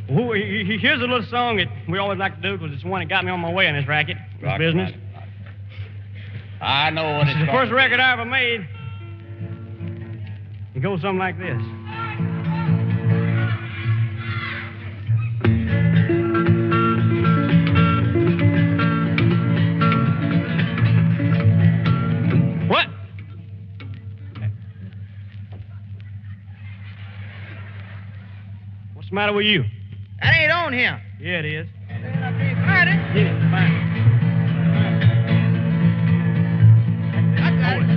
Well, here's a little song that we always like to do because it's the one that got me on my way in this racket, this business. I know what It's the first record I ever made. It goes something like this. What? What's the matter with you? That ain't on him. Yeah, it is. Yeah, fine. I got it.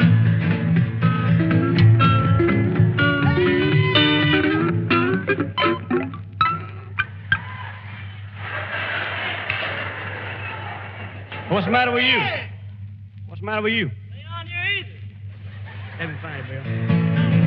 What's the matter with you? What's the matter with you? Ain't on here either. Let me find it, Bill.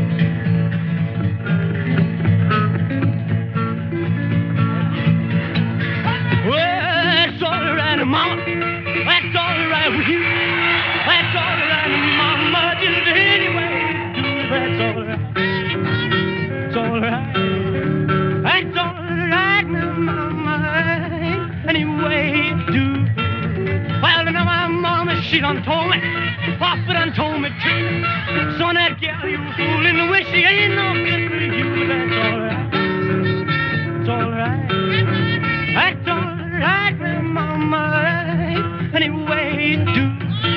Mama, that's all right with you. That's all right, Mama, just any way you do. That's all right. It's all right. That's all right, Mama, any way you do. Well, now my mama, she done told me. Papa done told me too. Son, that gal you was fooling the way she ain't no good for you. That's all right. It's all right. That's all right, Mama, any way you do.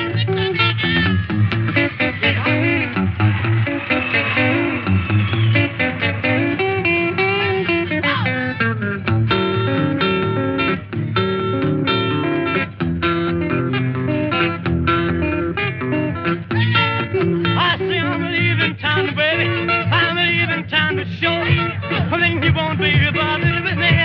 I say I'm leaving town, baby. I'm leaving town to show. I think you won't be bothered with me.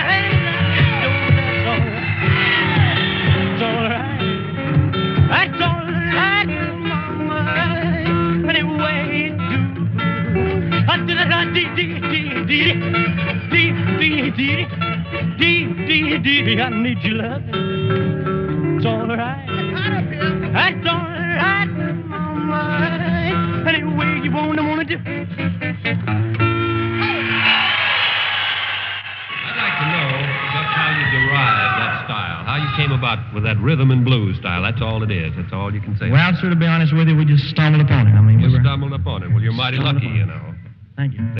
I need your love. It's all right. That's all right, Mama. Any way you wanna do. I'd like to know just how you derived that style, how you came about with that rhythm and blues style. That's all it is. That's all you can say. Well, sir, to be honest with you, we just stumbled upon it. You stumbled upon it. Well, you're mighty lucky, you know. Thank you.